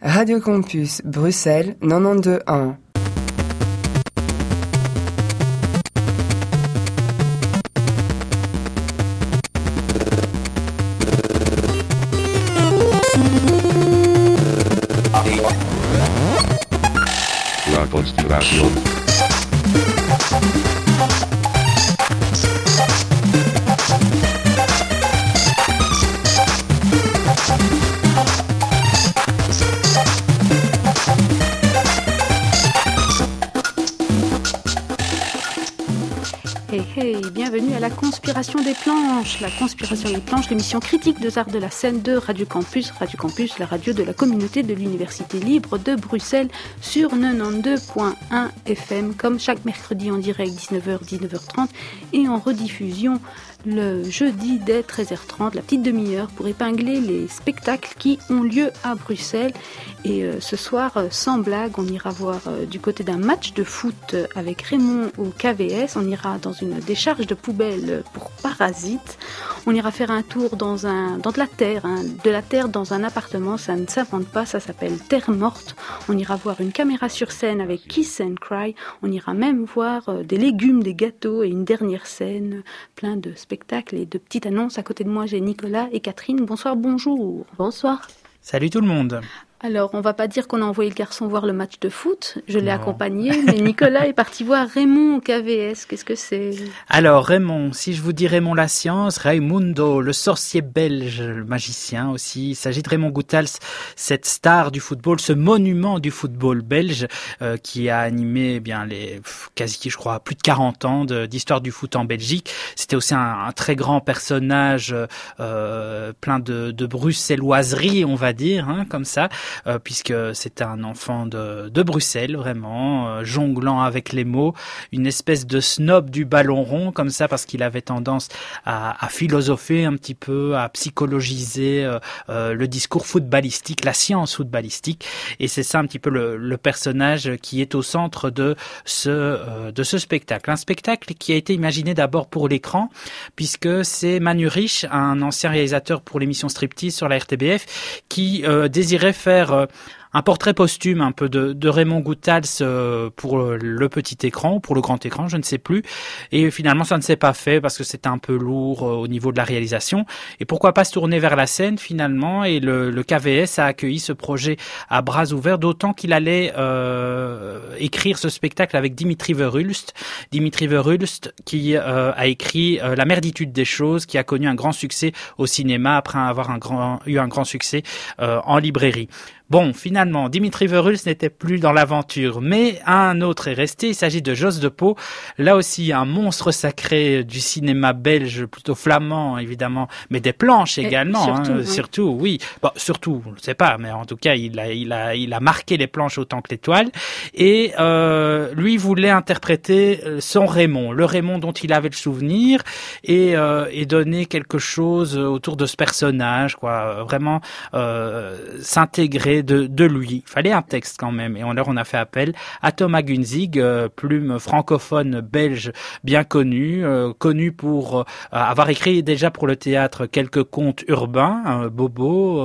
Radio Campus Bruxelles 92.1. La Conspiration. Hey, bienvenue à la Conspiration des planches. La Conspiration des planches, l'émission critique des arts de la scène de Radio Campus. Radio Campus, la radio de la communauté de l'Université libre de Bruxelles sur 92.1 FM, comme chaque mercredi en direct 19h, 19h30 et en rediffusion le jeudi dès 13h30, la petite demi-heure pour épingler les spectacles qui ont lieu à Bruxelles. Et ce soir, sans blague, on ira voir du côté d'un match de foot avec Raymond au KVS. On ira dans une décharge de poubelle pour Parasite. On ira faire un tour dans de la terre dans un appartement. Ça ne s'invente pas, ça s'appelle Terre Morte. On ira voir une caméra sur scène avec Kiss and Cry. On ira même voir des légumes, des gâteaux et une dernière scène, plein de spectacles et de petites annonces. À côté de moi, j'ai Nicolas et Catherine. Bonsoir, bonjour. Bonsoir. Salut tout le monde. Alors, on va pas dire qu'on a envoyé le garçon voir le match de foot. Je l'ai accompagné, mais Nicolas est parti voir Raymond au KVS. Qu'est-ce que c'est ? Alors, Raymond, si je vous dis Raymond la science, Raimundo, le sorcier belge, le magicien aussi. Il s'agit de Raymond Goethals, cette star du football, ce monument du football belge qui a animé quasi, je crois, plus de 40 ans d'histoire du foot en Belgique. C'était aussi un très grand personnage, plein de bruxelloiserie, on va dire, comme ça. Puisque c'était un enfant de Bruxelles, vraiment, jonglant avec les mots, une espèce de snob du ballon rond, comme ça, parce qu'il avait tendance à philosopher un petit peu, à psychologiser le discours footballistique, la science footballistique, et c'est ça un petit peu le personnage qui est au centre de ce spectacle. Un spectacle qui a été imaginé d'abord pour l'écran, puisque c'est Manu Rich, un ancien réalisateur pour l'émission Striptease sur la RTBF, qui désirait faire un portrait posthume un peu de Raymond Goethals pour le petit écran ou pour le grand écran, je ne sais plus. Et finalement, ça ne s'est pas fait parce que c'était un peu lourd au niveau de la réalisation. Et pourquoi pas se tourner vers la scène finalement ? Et le KVS a accueilli ce projet à bras ouverts, d'autant qu'il allait écrire ce spectacle avec Dimitri Verhulst. Dimitri Verhulst qui a écrit La merditude des choses, qui a connu un grand succès au cinéma après avoir eu un grand succès en librairie. Bon, finalement, Dimitri Verhulst n'était plus dans l'aventure, mais un autre est resté. Il s'agit de Jos de Pauw, là aussi un monstre sacré du cinéma belge, plutôt flamand évidemment, mais des planches également. Surtout, oui. Bon, surtout, je ne sais pas, mais en tout cas, il a marqué les planches autant que l'étoile. Et lui voulait interpréter son Raymond, le Raymond dont il avait le souvenir, et donner quelque chose autour de ce personnage, quoi. Vraiment s'intégrer de lui. Il fallait un texte quand même. Et on a fait appel à Thomas Gunzig, plume francophone belge bien connu pour avoir écrit déjà pour le théâtre quelques contes urbains, Bobo,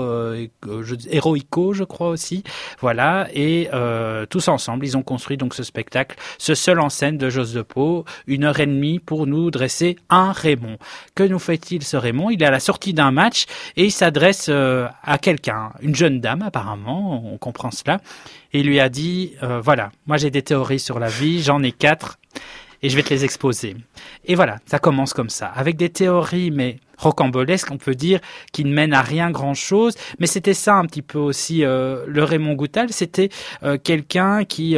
Héroïco, je crois aussi. Voilà. Et tous ensemble, ils ont construit donc ce spectacle, ce seul en scène de Jos de Pauw, 1h30 pour nous dresser un Raymond. Que nous fait-il ce Raymond ? Il est à la sortie d'un match et il s'adresse à quelqu'un, une jeune dame apparemment, on comprend cela, et il lui a dit voilà, moi j'ai des théories sur la vie, j'en ai 4 et je vais te les exposer. Et voilà, ça commence comme ça, avec des théories mais rocambolesques, on peut dire, qui ne mènent à rien grand-chose, mais c'était ça un petit peu aussi le Raymond Goethals, c'était quelqu'un qui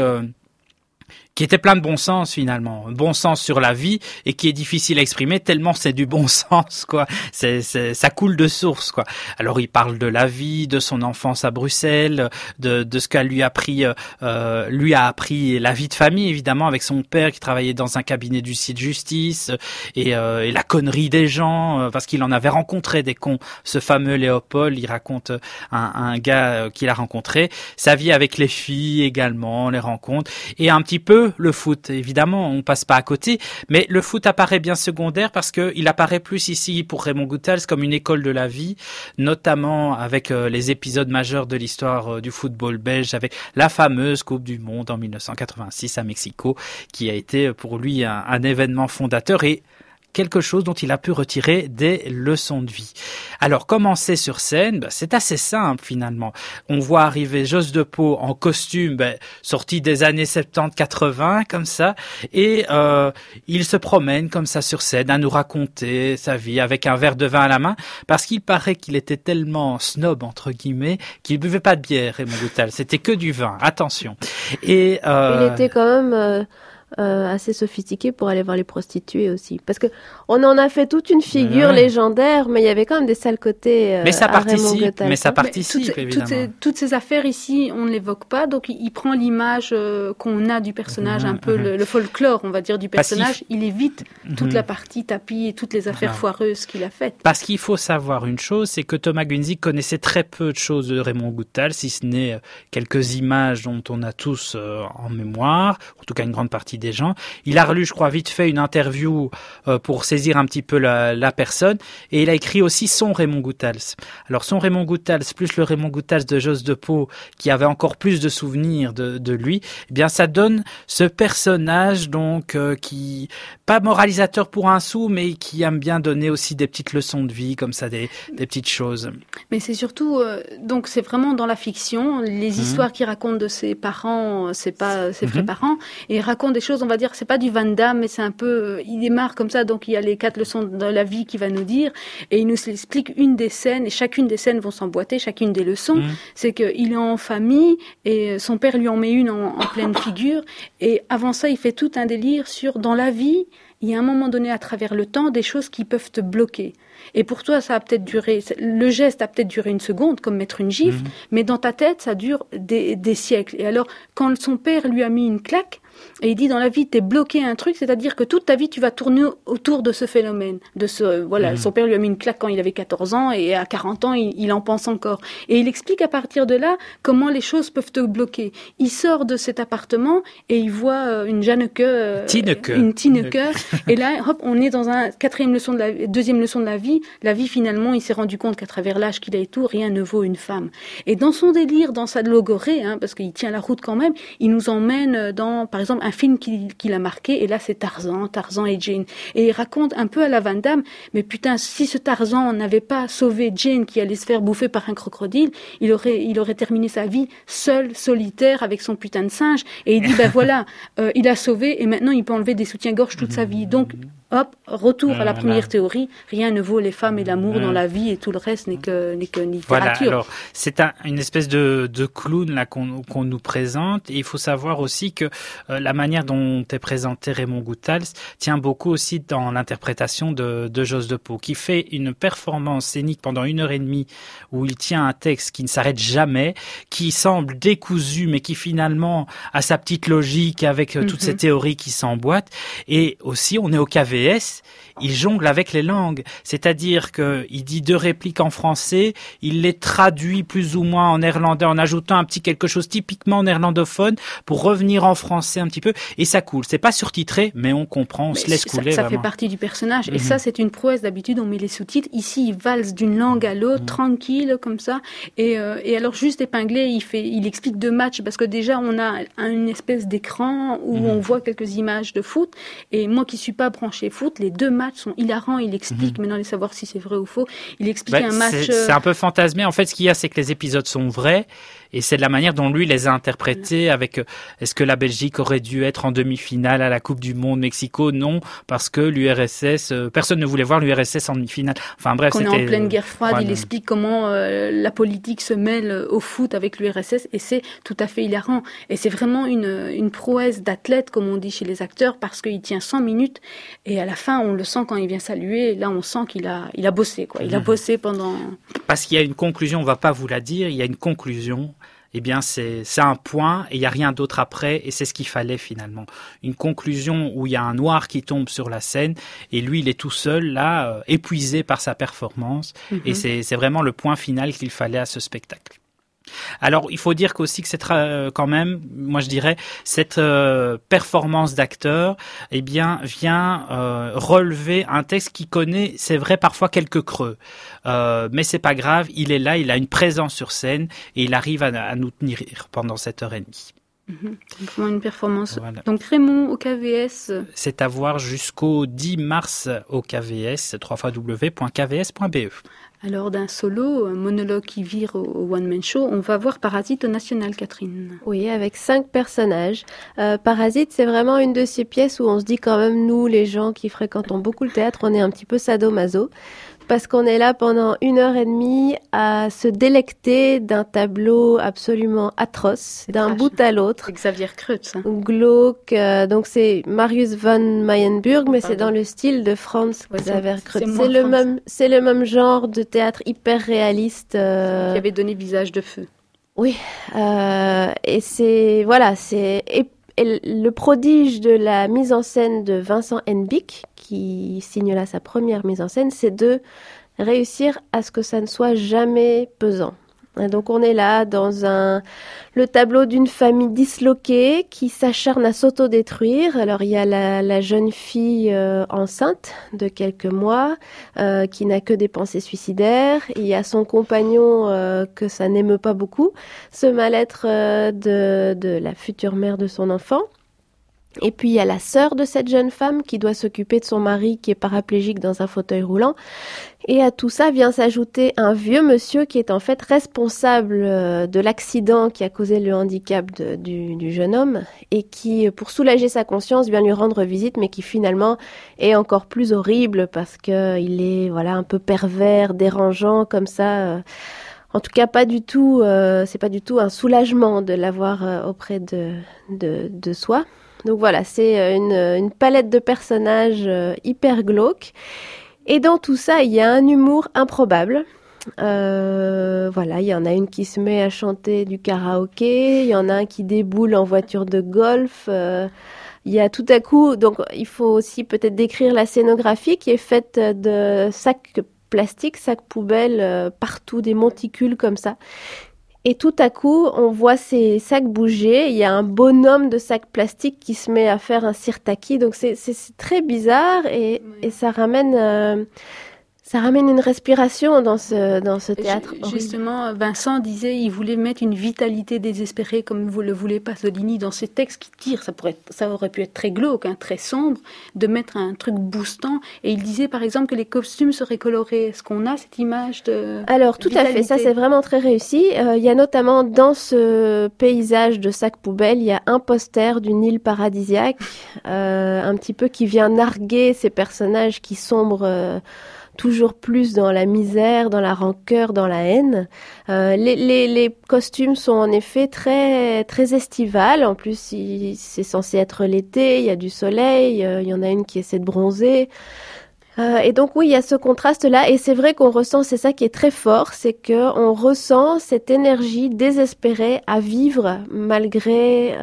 était plein de bon sens finalement, bon sens sur la vie et qui est difficile à exprimer tellement c'est du bon sens quoi. Ça coule de source quoi. Alors il parle de la vie, de son enfance à Bruxelles, de ce qu'elle lui a appris la vie de famille évidemment avec son père qui travaillait dans un cabinet d'huissier de justice et la connerie des gens parce qu'il en avait rencontré des cons. Ce fameux Léopold, il raconte un gars qu'il a rencontré, sa vie avec les filles également, les rencontres et un petit peu que le foot. Évidemment, on passe pas à côté, mais le foot apparaît bien secondaire parce que il apparaît plus ici pour Raymond Goethals comme une école de la vie, notamment avec les épisodes majeurs de l'histoire du football belge, avec la fameuse Coupe du Monde en 1986 à Mexico, qui a été pour lui un événement fondateur et quelque chose dont il a pu retirer des leçons de vie. Alors, commencer sur scène, c'est assez simple finalement. On voit arriver Jos de Pau en costume, sorti des années 70-80, comme ça, et il se promène comme ça sur scène à nous raconter sa vie avec un verre de vin à la main, parce qu'il paraît qu'il était tellement snob, entre guillemets, qu'il buvait pas de bière, Raymond Goethals. C'était que du vin, attention. Et il était quand même... assez sophistiqué pour aller voir les prostituées aussi. Parce que on en a fait toute une figure légendaire, mais il y avait quand même des sales côtés mais ça participe, évidemment. Toutes ces affaires ici, on ne l'évoque pas, donc il prend l'image qu'on a du personnage, un peu le folklore, on va dire, du personnage. Il évite toute la partie tapis et toutes les affaires foireuses qu'il a faites. Parce qu'il faut savoir une chose, c'est que Thomas Gunzig connaissait très peu de choses de Raymond Goethals, si ce n'est quelques images dont on a tous en mémoire, en tout cas une grande partie des gens. Il a relu, je crois, vite fait une interview pour saisir un petit peu la personne, et il a écrit aussi son Raymond Goethals. Alors son Raymond Goethals plus le Raymond Goethals de Jos de Pau, qui avait encore plus de souvenirs de lui, eh bien ça donne ce personnage donc qui pas moralisateur pour un sou, mais qui aime bien donner aussi des petites leçons de vie comme ça, des petites choses. Mais c'est surtout donc c'est vraiment dans la fiction, les histoires qu'il raconte de ses parents, c'est pas ses vrais parents, et il raconte des choses, on va dire, c'est pas du Van Damme, mais c'est un peu, il démarre comme ça, donc il y a les 4 leçons de la vie qu'il va nous dire, et il nous explique une des scènes, et chacune des scènes vont s'emboîter, chacune des leçons, c'est qu'il est en famille, et son père lui en met une en pleine figure, et avant ça, il fait tout un délire sur, dans la vie, il y a un moment donné, à travers le temps, des choses qui peuvent te bloquer. Et pour toi, ça a peut-être duré, le geste a peut-être duré une seconde, comme mettre une gifle, mais dans ta tête, ça dure des siècles. Et alors, quand son père lui a mis une claque, et il dit, dans la vie, t'es bloqué à un truc, c'est-à-dire que toute ta vie, tu vas tourner autour de ce phénomène. Son père lui a mis une claque quand il avait 14 ans, et à 40 ans, il en pense encore. Et il explique à partir de là, comment les choses peuvent te bloquer. Il sort de cet appartement, et il voit une Janneke, une Tineke, et là, hop, on est dans deuxième leçon de la vie. La vie, finalement, il s'est rendu compte qu'à travers l'âge qu'il a et tout, rien ne vaut une femme. Et dans son délire, dans sa logorée, parce qu'il tient la route quand même, il nous emmène dans, par exemple, un film qui l'a marqué, et là c'est Tarzan et Jane. Et il raconte un peu à la Van Damme, mais putain, si ce Tarzan n'avait pas sauvé Jane qui allait se faire bouffer par un crocodile, il aurait terminé sa vie seul, solitaire, avec son putain de singe. Et il dit, voilà, il a sauvé, et maintenant il peut enlever des soutiens-gorge toute sa vie. Donc, hop, retour à la première théorie, rien ne vaut les femmes et l'amour dans la vie, et tout le reste n'est que littérature. Voilà, alors c'est une espèce de clown là qu'on nous présente, et il faut savoir aussi que la manière dont est présenté Raymond Goethals tient beaucoup aussi dans l'interprétation de Jos de Pau, qui fait une performance scénique pendant 1h30 où il tient un texte qui ne s'arrête jamais, qui semble décousu mais qui finalement a sa petite logique avec toutes ces théories qui s'emboîtent. Et aussi on est au KVS, il jongle avec les langues, c'est-à-dire que il dit 2 répliques en français, il les traduit plus ou moins en néerlandais en ajoutant un petit quelque chose typiquement néerlandophone pour revenir en français un petit peu, et ça coule. C'est pas surtitré, mais on comprend, se laisse couler. Ça fait partie du personnage, et ça c'est une prouesse. D'habitude on met les sous-titres, ici il valse d'une langue à l'autre, tranquille comme ça, et alors juste épinglé, il explique 2 matchs, parce que déjà on a une espèce d'écran où on voit quelques images de foot, et moi qui suis pas branché foot, les 2 matchs sont hilarants. Il explique, maintenant, de savoir si c'est vrai ou faux, il explique un match... C'est un peu fantasmé. En fait, ce qu'il y a, c'est que les épisodes sont vrais, et c'est de la manière dont lui les a interprétés, avec est-ce que la Belgique aurait dû être en demi-finale à la Coupe du Monde Mexico? Non, parce que l'URSS, personne ne voulait voir l'URSS en demi-finale. Enfin bref, c'était... On est en pleine guerre froide, il explique comment la politique se mêle au foot avec l'URSS, et c'est tout à fait hilarant. Et c'est vraiment une prouesse d'athlète, comme on dit chez les acteurs, parce qu'il tient 100 minutes, et à la fin, on le sent quand il vient saluer, et là on sent qu'il a bossé, quoi. Il a bossé pendant... Parce qu'il y a une conclusion, on va pas vous la dire, il y a une conclusion. Eh bien, c'est un point, et il n'y a rien d'autre après, et c'est ce qu'il fallait finalement. Une conclusion où il y a un noir qui tombe sur la scène, et lui, il est tout seul, là, épuisé par sa performance, et c'est vraiment le point final qu'il fallait à ce spectacle. Alors, il faut dire qu'aussi que c'est quand même, moi je dirais, cette performance d'acteur, eh bien, vient relever un texte qui connaît, c'est vrai, parfois quelques creux. Mais c'est pas grave, il est là, il a une présence sur scène et il arrive à nous tenir pendant cette heure et demie. C'est vraiment une performance. Voilà. Donc Raymond au KVS. C'est à voir jusqu'au 10 mars au KVS, www.kvs.be. Alors d'un solo, un monologue qui vire au one-man show, on va voir Parasite au National, Catherine. Oui, avec 5 personnages. Parasite, c'est vraiment une de ces pièces où on se dit quand même, nous, les gens qui fréquentons beaucoup le théâtre, on est un petit peu sadomaso. Parce qu'on est là pendant 1h30 à se délecter d'un tableau absolument atroce, d'un bout à l'autre. Xavier Kreutz. Glauque. Donc c'est Marius von Mayenburg, mais c'est dans le style de Franz Xaver Kreutz. C'est le même genre de théâtre hyper réaliste. Qui avait donné Visage de feu. Oui. Et c'est le prodige de la mise en scène de Vincent Henbick, qui signe là sa première mise en scène, c'est de réussir à ce que ça ne soit jamais pesant. Et donc on est là dans le tableau d'une famille disloquée qui s'acharne à s'autodétruire. Alors il y a la jeune fille enceinte de quelques mois qui n'a que des pensées suicidaires. Il y a son compagnon que ça n'émeut pas beaucoup, ce mal-être de la future mère de son enfant. Et puis il y a la sœur de cette jeune femme qui doit s'occuper de son mari qui est paraplégique dans un fauteuil roulant. Et à tout ça vient s'ajouter un vieux monsieur qui est en fait responsable de l'accident qui a causé le handicap du jeune homme et qui, pour soulager sa conscience, vient lui rendre visite, mais qui finalement est encore plus horrible parce que il est un peu pervers, dérangeant comme ça. En tout cas, pas du tout. C'est pas du tout un soulagement de l'avoir auprès de soi. Donc voilà, c'est une palette de personnages hyper glauques. Et dans tout ça, il y a un humour improbable. Il y en a une qui se met à chanter du karaoké, il y en a un qui déboule en voiture de golf. Il y a tout à coup, donc il faut aussi peut-être décrire la scénographie qui est faite de sacs plastiques, sacs poubelles, partout, des monticules comme ça. Et tout à coup, on voit ces sacs bouger. Il y a un bonhomme de sacs plastiques qui se met à faire un sirtaki. Donc c'est très bizarre et ça ramène une respiration dans ce théâtre. Justement, Vincent disait il voulait mettre une vitalité désespérée comme vous le voulez Pasolini dans ses textes qui tirent. Ça aurait pu être très glauque, très sombre, de mettre un truc boostant. Et il disait par exemple que les costumes seraient colorés. Est-ce qu'on a cette image de Alors tout vitalité? à fait, ça c'est vraiment très réussi. Il y a notamment dans ce paysage de sacs poubelles, il y a un poster d'une île paradisiaque, un petit peu qui vient narguer ces personnages qui sombrent toujours plus dans la misère, dans la rancœur, dans la haine. Les costumes sont en effet très, très estivales. En plus, c'est censé être l'été, il y a du soleil, il y en a une qui essaie de bronzer. Et donc oui, il y a ce contraste-là. Et c'est vrai qu'on ressent, c'est ça qui est très fort, c'est qu'on ressent cette énergie désespérée à vivre malgré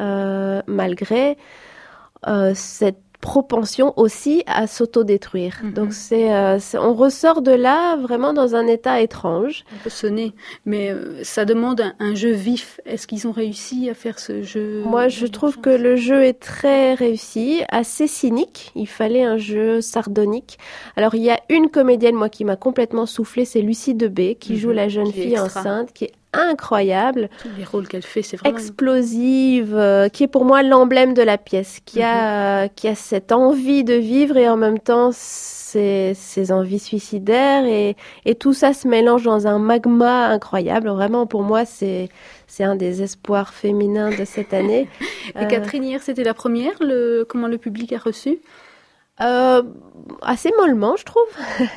cette propension aussi à s'autodétruire. Donc on ressort de là vraiment dans un état étrange. Un peu sonné, mais ça demande un jeu vif. Est-ce qu'ils ont réussi à faire ce jeu? Moi, je trouve que le jeu est très réussi, assez cynique. Il fallait un jeu sardonique. Alors, il y a une comédienne, moi, qui m'a complètement soufflé, c'est Lucie Debé, qui joue la jeune fille enceinte, qui est incroyable. Tous les rôles qu'elle fait, c'est vraiment explosive, qui est pour moi l'emblème de la pièce, qui a cette envie de vivre et en même temps ses envies suicidaires et tout ça se mélange dans un magma incroyable. Vraiment, pour moi, c'est un des espoirs féminins de cette année. Et Catherine, hier, c'était la première. Comment le public a reçu? Assez mollement, je trouve.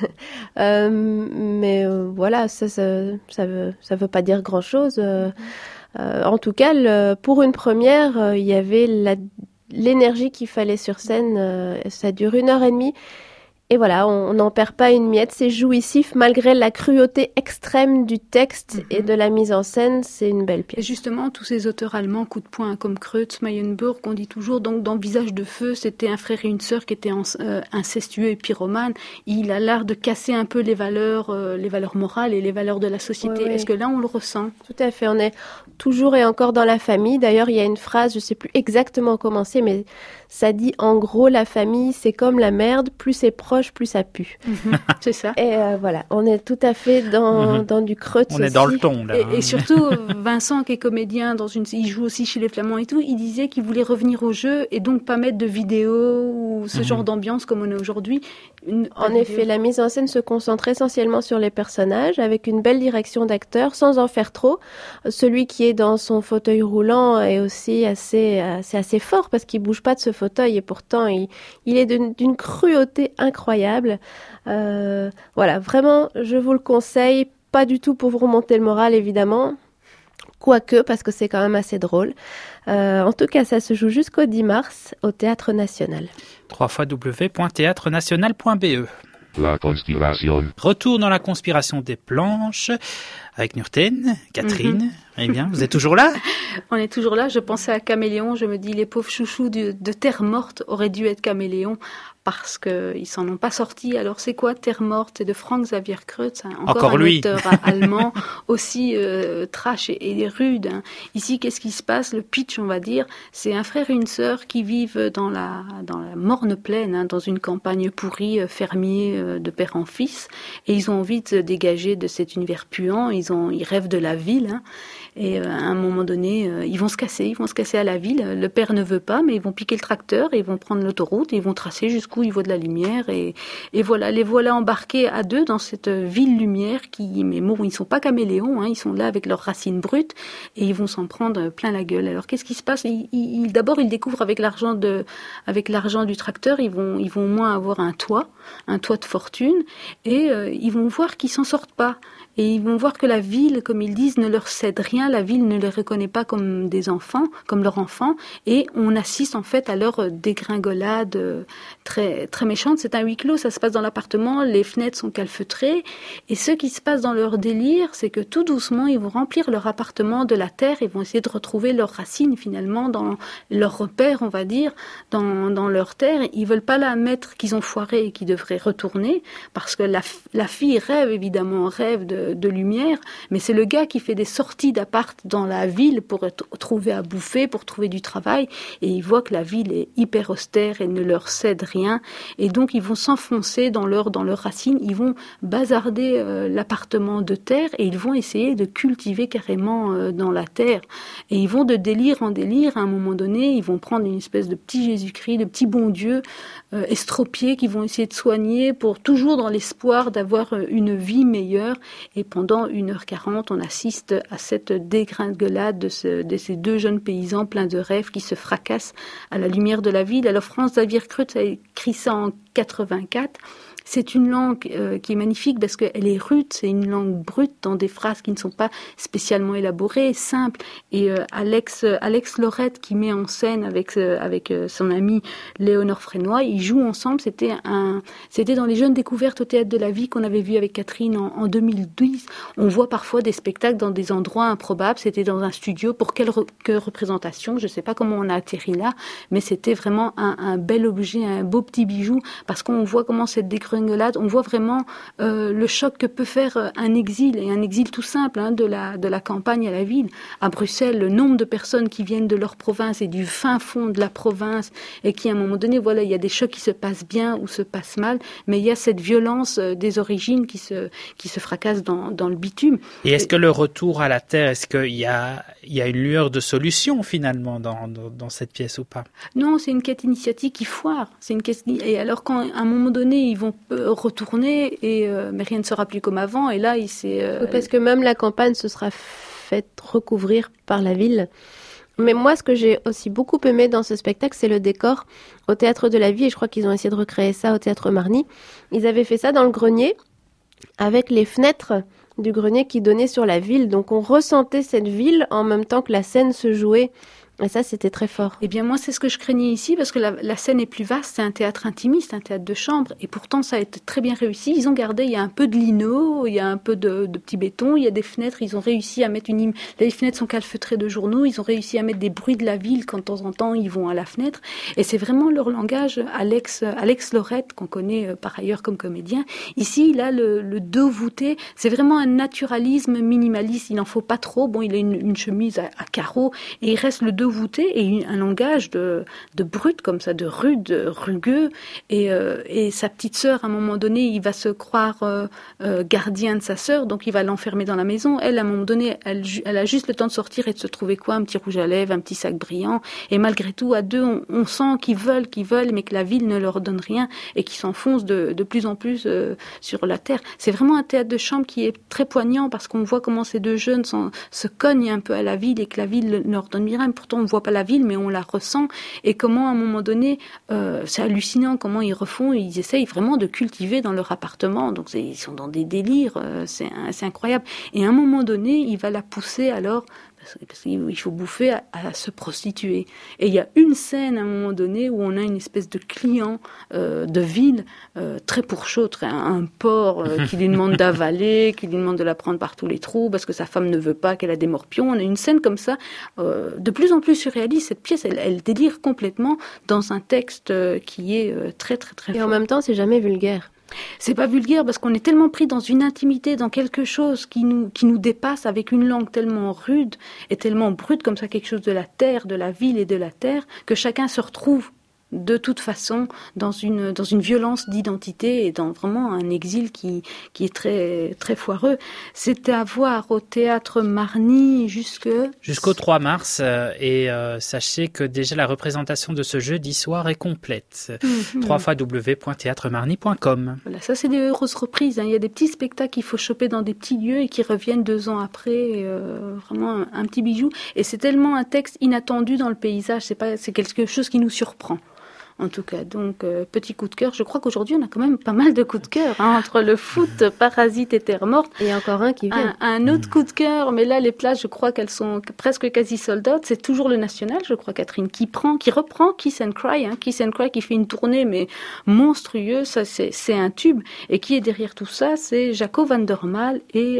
Mais voilà, ça veut pas dire grand-chose. En tout cas, pour une première, il y avait l'énergie qu'il fallait sur scène. Ça dure 1h30. Et voilà, on n'en perd pas une miette, c'est jouissif malgré la cruauté extrême du texte et de la mise en scène, c'est une belle pièce. Et justement, tous ces auteurs allemands, coup de poing comme Kreutz, Meyerbeer, on dit toujours, donc dans Visage de feu, c'était un frère et une sœur qui étaient incestueux et pyromanes. Il a l'art de casser un peu les valeurs morales et les valeurs de la société. Oui. Est-ce que là, on le ressent? Tout à fait, on est toujours et encore dans la famille. D'ailleurs, il y a une phrase, je ne sais plus exactement comment c'est, mais ça dit en gros, la famille, c'est comme la merde, plus c'est proche, plus ça pue. C'est ça. Et voilà, on est tout à fait dans du Kreutz On est dans le ton, là. Et surtout, Vincent, qui est comédien, il joue aussi chez les Flamands et tout, il disait qu'il voulait revenir au jeu et donc pas mettre de vidéo ou ce genre d'ambiance comme on est aujourd'hui. En effet, la mise en scène se concentre essentiellement sur les personnages, avec une belle direction d'acteur, sans en faire trop. Celui qui est dans son fauteuil roulant est aussi assez fort, parce qu'il bouge pas de ce fauteuil, et pourtant, il est d'une cruauté incroyable. Voilà, vraiment, je vous le conseille, pas du tout pour vous remonter le moral, évidemment, quoique, parce que c'est quand même assez drôle. En tout cas, ça se joue jusqu'au 10 mars au Théâtre National. www.theatrenational.be. La conspiration. Retour dans la conspiration des planches avec Nurten, Catherine. Eh bien, vous êtes toujours là? On est toujours là. Je pensais à Caméléon. Je me dis, les pauvres chouchous de Terre Morte auraient dû être Caméléon parce qu'ils s'en ont pas sortis. Alors, c'est quoi Terre Morte? C'est de Frank Xavier Kreutz, encore un lui. auteur allemand, aussi trash et rude. Ici, qu'est-ce qui se passe? Le pitch, on va dire, c'est un frère et une sœur qui vivent dans la morne plaine, dans une campagne pourrie, fermier de père en fils, et ils ont envie de se dégager de cet univers puant. Ils rêvent de la ville. Et à un moment donné, ils vont se casser à la ville. Le père ne veut pas, mais ils vont piquer le tracteur et ils vont prendre l'autoroute et ils vont tracer jusqu'où il voit de la lumière. Et voilà, les voilà embarqués à deux dans cette ville lumière mais bon, ils sont pas caméléons, ils sont là avec leurs racines brutes et ils vont s'en prendre plein la gueule. Alors qu'est-ce qui se passe? D'abord, ils découvrent avec l'argent du tracteur, ils vont au moins avoir un toit de fortune, et ils vont voir qu'ils s'en sortent pas. Et ils vont voir que la ville, comme ils disent, ne leur cède rien. La ville ne les reconnaît pas comme des enfants, comme leurs enfants. Et on assiste en fait à leur dégringolade très, très méchante. C'est un huis clos, ça se passe dans l'appartement, les fenêtres sont calfeutrées. Et ce qui se passe dans leur délire, c'est que tout doucement, ils vont remplir leur appartement de la terre. Ils vont essayer de retrouver leurs racines finalement, dans leur repère, on va dire, dans leur terre. Ils veulent pas la mettre qu'ils ont foiré et qu'ils devraient retourner. Parce que la fille rêve de lumière, mais c'est le gars qui fait des sorties d'appart dans la ville pour trouver à bouffer, pour trouver du travail, et il voit que la ville est hyper austère et ne leur cède rien, et donc ils vont s'enfoncer dans leurs racines, ils vont bazarder l'appartement de terre, et ils vont essayer de cultiver carrément dans la terre, et ils vont de délire en délire. À un moment donné, ils vont prendre une espèce de petit Jésus-Christ, de petit bon Dieu estropié, qu'ils vont essayer de soigner pour toujours dans l'espoir d'avoir une vie meilleure. Et pendant 1h40, on assiste à cette dégringolade de ces deux jeunes paysans pleins de rêves qui se fracassent à la lumière de la ville. Alors Frank Xavier Kreutz a écrit ça en 84. C'est une langue qui est magnifique parce qu'elle est rude, c'est une langue brute dans des phrases qui ne sont pas spécialement élaborées, simples. Et Alex Lorette, qui met en scène avec son ami Léonore Frénois, ils jouent ensemble. C'était dans les Jeunes Découvertes au Théâtre de la Vie qu'on avait vu avec Catherine en 2010. On voit parfois des spectacles dans des endroits improbables. C'était dans un studio. Pour quelle représentation? Je ne sais pas comment on a atterri là, mais c'était vraiment un bel objet, un beau petit bijou, parce qu'on voit comment cette dégringolade, on voit vraiment le choc que peut faire un exil, et un exil tout simple, de la campagne à la ville. À Bruxelles, le nombre de personnes qui viennent de leur province et du fin fond de la province, et qui à un moment donné, voilà, il y a des chocs qui se passent bien ou se passent mal, mais il y a cette violence des origines qui se fracasse dans le bitume. Et est-ce que le retour à la terre, est-ce qu'il y a une lueur de solution finalement dans cette pièce ou pas? Non, c'est une quête initiatique qui foire. Et alors quand à un moment donné ils vont retourner, mais rien ne sera plus comme avant, et là oui, parce que même la campagne se sera faite recouvrir par la ville. Mais moi, ce que j'ai aussi beaucoup aimé dans ce spectacle, c'est le décor au Théâtre de la Vie, et je crois qu'ils ont essayé de recréer ça au Théâtre Marny. Ils avaient fait ça dans le grenier, avec les fenêtres du grenier qui donnaient sur la ville. Donc on ressentait cette ville en même temps que la scène se jouait Et ça, c'était très fort. Eh bien, moi, c'est ce que je craignais ici, parce que la scène est plus vaste, c'est un théâtre intimiste, un théâtre de chambre, et pourtant, ça a été très bien réussi. Ils ont gardé, il y a un peu de lino, il y a un peu de petit béton, il y a des fenêtres, ils ont réussi à mettre les fenêtres sont calfeutrées de journaux, ils ont réussi à mettre des bruits de la ville quand de temps en temps, ils vont à la fenêtre, et c'est vraiment leur langage. Alex Lorette, qu'on connaît par ailleurs comme comédien, ici, il a le dos voûté, c'est vraiment un naturalisme minimaliste, il n'en faut pas trop, bon, il a une chemise à carreaux, et il reste le dos voûté et un langage de brut comme ça, de rude, rugueux, et sa petite sœur, à un moment donné, il va se croire gardien de sa sœur, donc il va l'enfermer dans la maison. Elle, à un moment donné, elle a juste le temps de sortir et de se trouver quoi, un petit rouge à lèvres, un petit sac brillant, et malgré tout, à deux, on sent qu'ils veulent, mais que la ville ne leur donne rien et qu'ils s'enfoncent de plus en plus sur la terre. C'est vraiment un théâtre de chambre qui est très poignant parce qu'on voit comment ces deux jeunes se cognent un peu à la ville et que la ville ne leur donne rien. Pourtant, on ne voit pas la ville, mais on la ressent. Et comment, à un moment donné, c'est hallucinant comment ils essayent vraiment de cultiver dans leur appartement. Donc, ils sont dans des délires, c'est incroyable. Et à un moment donné, il va la pousser alors, parce qu'il faut bouffer, à se prostituer. Et il y a une scène à un moment donné où on a une espèce de client de ville très pourchaud, un porc qui lui demande d'avaler, qui lui demande de la prendre par tous les trous parce que sa femme ne veut pas, qu'elle a des morpions. On a une scène comme ça, de plus en plus surréaliste. Cette pièce, elle délire complètement dans un texte qui est très très très fort. Et en même temps, c'est jamais vulgaire. C'est pas vulgaire parce qu'on est tellement pris dans une intimité, dans quelque chose qui nous dépasse, avec une langue tellement rude et tellement brute comme ça, quelque chose de la terre, de la ville et de la terre, que chacun se retrouve de toute façon dans une violence d'identité et dans vraiment un exil qui est très très foireux. C'était à voir au théâtre Marny jusqu'au 3 mars et sachez que déjà la représentation de ce jeudi soir est complète. www.theatremarny.com. Voilà, ça c'est des heureuses reprises, hein. Il y a des petits spectacles qu'il faut choper dans des petits lieux et qui reviennent 2 ans après, vraiment un petit bijou. Et c'est tellement un texte inattendu dans le paysage, c'est quelque chose qui nous surprend. En tout cas, donc, petit coup de cœur. Je crois qu'aujourd'hui, on a quand même pas mal de coups de cœur, hein, entre le foot, Parasite et Terre morte. Et encore un qui vient. Un autre coup de cœur, mais là, les places, je crois qu'elles sont presque quasi sold out. C'est toujours le National, je crois, Catherine, qui reprend Kiss and Cry, hein. Kiss and Cry qui fait une tournée, mais monstrueuse. Ça, c'est un tube. Et qui est derrière tout ça? C'est Jaco van der Maal et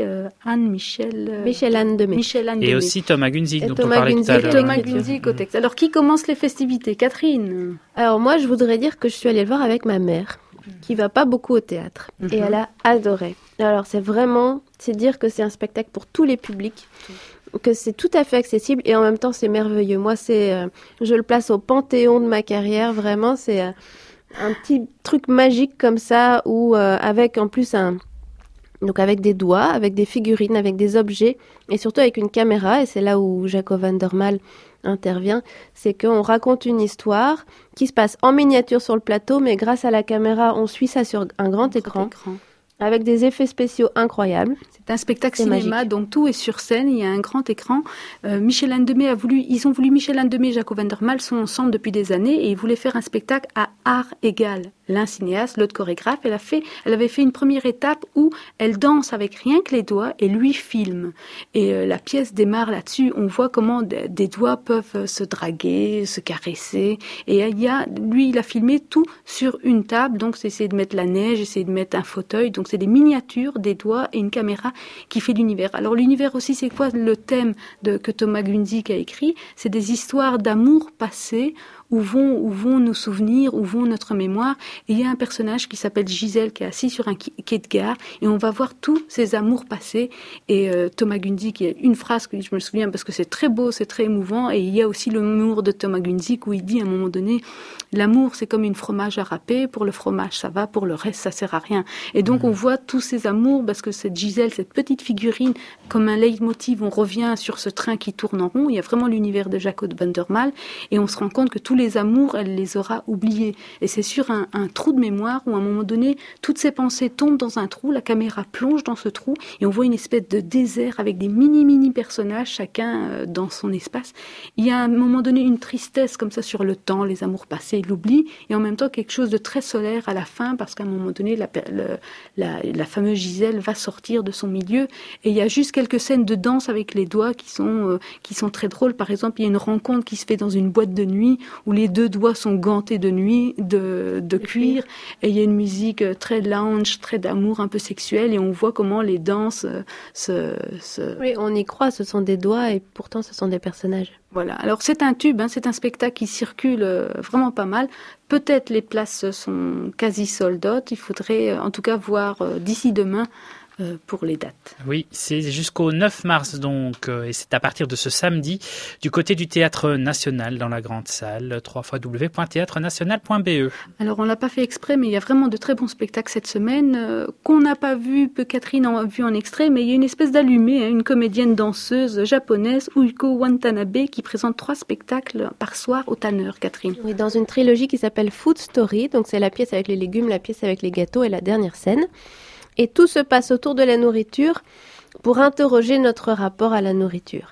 Michel-Anne Demey. Et aussi Thomas Gunzig, dont on parlait tout à l'heure. Thomas Gunzig au texte. Alors, qui commence les festivités? Catherine? Alors, moi, je voudrais dire que je suis allée le voir avec ma mère, qui va pas beaucoup au théâtre. Et elle a adoré. Alors, c'est dire que c'est un spectacle pour tous les publics, que c'est tout à fait accessible et en même temps, c'est merveilleux. Moi, je le place au panthéon de ma carrière. Vraiment, c'est un petit truc magique comme ça, où avec en plus donc avec des doigts, avec des figurines, avec des objets, et surtout avec une caméra, et c'est là où Jaco van der Maal intervient, c'est qu'on raconte une histoire qui se passe en miniature sur le plateau, mais grâce à la caméra, on suit ça sur un grand écran. Avec des effets spéciaux incroyables. C'est un spectacle cinéma, donc tout est sur scène, il y a un grand écran. Michel-Anne Demey Michel-Anne Demey et Jaco van der Maal sont ensemble depuis des années et ils voulaient faire un spectacle à art égal. L'un cinéaste, l'autre chorégraphe. Elle avait fait une première étape où elle danse avec rien que les doigts et lui filme. Et la pièce démarre là-dessus. On voit comment des doigts peuvent se draguer, se caresser. Et lui, il a filmé tout sur une table. Donc, c'est essayer de mettre la neige, essayer de mettre un fauteuil. Donc, c'est des miniatures, des doigts et une caméra qui fait l'univers. Alors, l'univers aussi, c'est quoi le thème que Thomas Gunzig a écrit? C'est des histoires d'amour passé. Où vont nos souvenirs, où vont notre mémoire. Et il y a un personnage qui s'appelle Gisèle qui est assis sur un quai de gare et on va voir tous ces amours passés. Et Thomas Gunzig, il y a une phrase que je me souviens parce que c'est très beau, c'est très émouvant. Et il y a aussi l'humour de Thomas Gunzig où il dit à un moment donné, l'amour c'est comme une fromage à râper, pour le fromage ça va, pour le reste ça sert à rien. Et donc on voit tous ces amours parce que cette Gisèle, cette petite figurine, comme un leitmotiv, on revient sur ce train qui tourne en rond. Il y a vraiment l'univers de Jaco van der Maal et on se rend compte que tous les amours, elle les aura oubliés. Et c'est sur un un trou de mémoire où à un moment donné, toutes ces pensées tombent dans un trou, la caméra plonge dans ce trou et on voit une espèce de désert avec des mini personnages, chacun dans son espace. Il y a à un moment donné une tristesse comme ça sur le temps, les amours passés, l'oubli, et en même temps quelque chose de très solaire à la fin, parce qu'à un moment donné, la fameuse Gisèle va sortir de son milieu, et il y a juste quelques scènes de danse avec les doigts qui sont très drôles. Par exemple, il y a une rencontre qui se fait dans une boîte de nuit, où les deux doigts sont gantés de nuit, de cuir, et il y a une musique très lounge, très d'amour, un peu sexuelle, et on voit comment les danses Oui, on y croit, ce sont des doigts, et pourtant ce sont des personnages. Voilà, alors c'est un tube, c'est un spectacle qui circule vraiment pas mal. Peut-être les places sont quasi sold out, il faudrait en tout cas voir d'ici demain pour les dates. Oui, c'est jusqu'au 9 mars donc, et c'est à partir de ce samedi du côté du Théâtre National dans la grande salle, www.theatrenational.be. Alors on l'a pas fait exprès, mais il y a vraiment de très bons spectacles cette semaine qu'on n'a pas vu, Catherine en a vu en extrait, mais il y a une espèce d'allumée, une comédienne danseuse japonaise, Uiko Watanabe, qui présente 3 spectacles par soir au Tanner, Catherine. Oui, dans une trilogie qui s'appelle Food Story, donc c'est la pièce avec les légumes, la pièce avec les gâteaux et la dernière scène. Et tout se passe autour de la nourriture pour interroger notre rapport à la nourriture.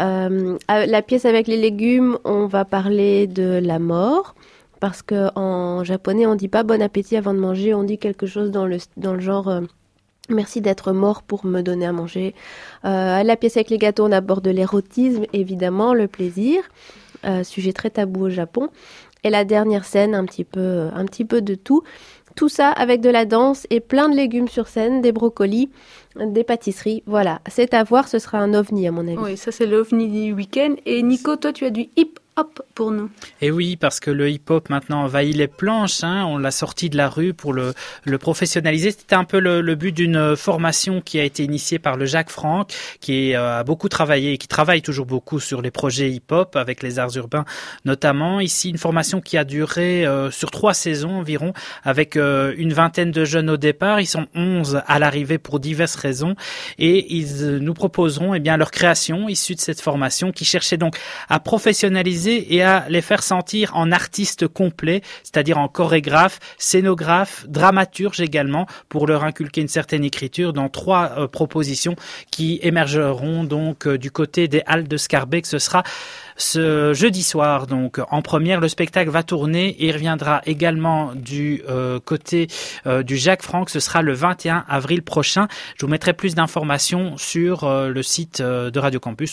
La pièce avec les légumes, on va parler de la mort, parce qu'en japonais, on ne dit pas bon appétit avant de manger, on dit quelque chose dans le genre merci d'être mort pour me donner à manger. La pièce avec les gâteaux, on aborde l'érotisme, évidemment, le plaisir, sujet très tabou au Japon. Et la dernière scène, un petit peu de tout. Tout ça avec de la danse et plein de légumes sur scène, des brocolis, des pâtisseries. Voilà, c'est à voir, ce sera un ovni à mon avis. Oui, ça c'est l'ovni du week-end. Et Nico, toi tu as du hip-hop pour nous. Et oui, parce que le hip-hop maintenant envahit les planches, on l'a sorti de la rue pour le professionnaliser. C'était un peu le but d'une formation qui a été initiée par le Jacques Franck, qui a beaucoup travaillé et qui travaille toujours beaucoup sur les projets hip-hop avec les arts urbains notamment. Ici, une formation qui a duré sur 3 saisons environ, avec une vingtaine de jeunes au départ. Ils sont 11 à l'arrivée pour diverses raisons et ils nous proposeront leur création issue de cette formation qui cherchait donc à professionnaliser et à les faire sentir en artistes complets, c'est-à-dire en chorégraphe, scénographe, dramaturge également, pour leur inculquer une certaine écriture dans 3 propositions qui émergeront donc du côté des Halles de Scarbeck. Ce sera ce jeudi soir, donc en première. Le spectacle va tourner et il reviendra également du côté du Jacques Franck. Ce sera le 21 avril prochain. Je vous mettrai plus d'informations sur le site de Radio Campus,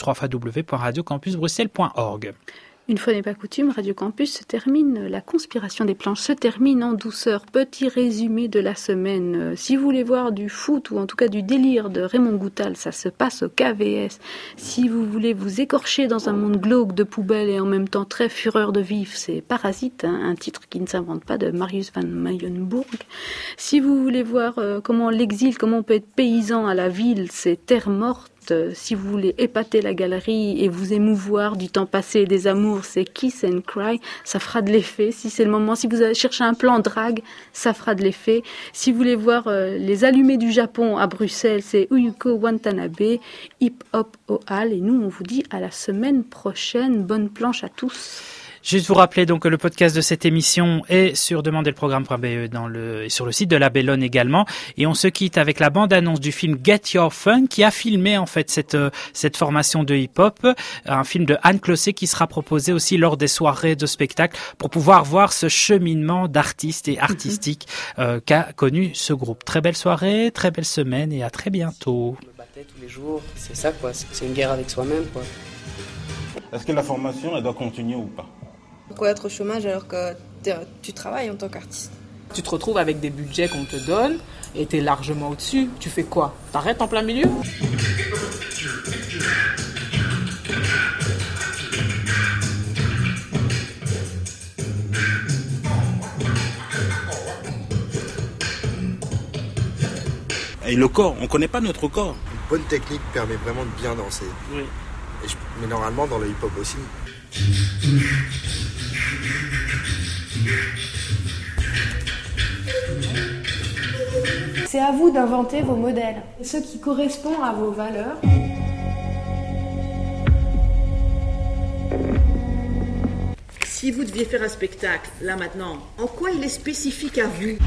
www.radiocampusbruxelles.org. Une fois n'est pas coutume, Radio Campus se termine, la conspiration des planches se termine en douceur. Petit résumé de la semaine. Si vous voulez voir du foot ou en tout cas du délire de Raymond Goutal, ça se passe au KVS. Si vous voulez vous écorcher dans un monde glauque de poubelles et en même temps très fureur de vif, c'est Parasite, un titre qui ne s'invente pas, de Marius van Mayenburg. Si vous voulez voir comment l'exil, comment on peut être paysan à la ville, c'est Terre morte. Si vous voulez épater la galerie et vous émouvoir du temps passé et des amours, c'est Kiss and Cry, ça fera de l'effet. Si c'est le moment, si vous allez chercher un plan drague, ça fera de l'effet. Si vous voulez voir les allumés du Japon à Bruxelles, c'est Uyuko Watanabe, Hip Hop au Hall. Et nous, on vous dit à la semaine prochaine. Bonne planche à tous. Juste vous rappeler donc que le podcast de cette émission est sur demanderleprogramme.be et sur le site de la Bellone également. Et on se quitte avec la bande-annonce du film Get Your Fun qui a filmé en fait cette formation de hip-hop, un film de Anne Clossé qui sera proposé aussi lors des soirées de spectacle pour pouvoir voir ce cheminement d'artistes et artistique qu'a connu ce groupe. Très belle soirée, très belle semaine et à très bientôt. Je me battais tous les jours, c'est ça quoi, c'est une guerre avec soi-même quoi. Est-ce que la formation elle doit continuer ou pas ? Pourquoi être au chômage alors que tu travailles en tant qu'artiste ? Tu te retrouves avec des budgets qu'on te donne et tu es largement au-dessus. Tu fais quoi ? T'arrêtes en plein milieu ? Et le corps, on connaît pas notre corps. Une bonne technique permet vraiment de bien danser. Oui. Mais normalement dans le hip-hop aussi. C'est à vous d'inventer vos modèles, ceux qui correspondent à vos valeurs. Si vous deviez faire un spectacle, là maintenant, en quoi il est spécifique à vous ?